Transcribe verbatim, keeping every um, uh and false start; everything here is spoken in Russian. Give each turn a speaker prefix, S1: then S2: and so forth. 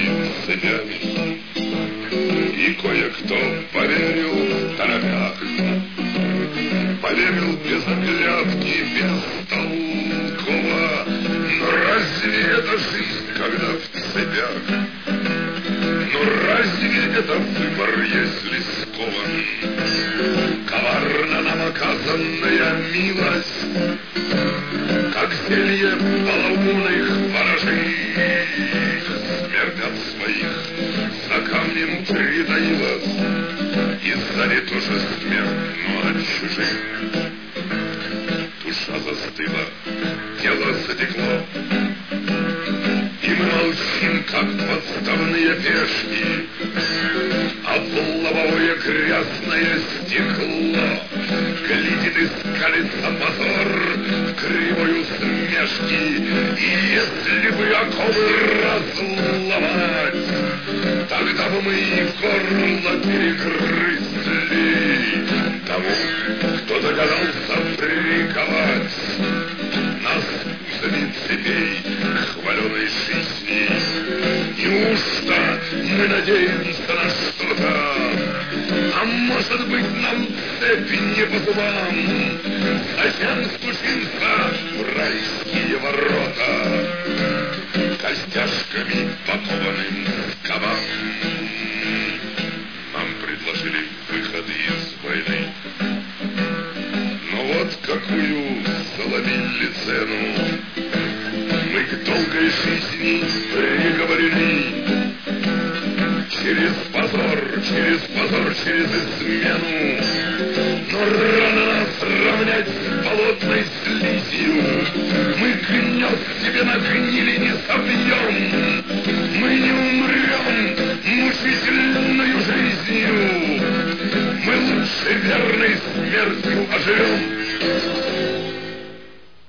S1: цепями. И кое-кто поверил, торопях, поверил без оглядки, без толкова. Но разве это жизнь, когда в цепях? Но разве это выбор, если скован? Коварна нам оказанная милость, как зелье полоумных ворожих. Смерть от своих за камнем притаилась, и сзади тоже смерть, но от чужих. Душа застыла, тело затекло, и мы молчим, как подставные пешки, а в лобовое грязное стекло глядит и скалится позор кривой усмешки. И если бы оковы разломать, тогда бы мы и горло перегрызли тому, кто догадался приковать нас узами цепей к хваленой жизни. Неужто мы надеемся на что-то? А может быть, нам цепи не по зубам? Зачем стучимся в райские ворота костяшками покованным скобам? Нам предложили выход из войны, но вот какую заломили цену. Мы к долгой жизни приговорены через позор, через позор, через измену. Но рано нас равнять с болотной слизью. Мы гнет себе на гнили не собьем. Мы не умрем мучительную жизнью. Мы лучше верной смертью оживем.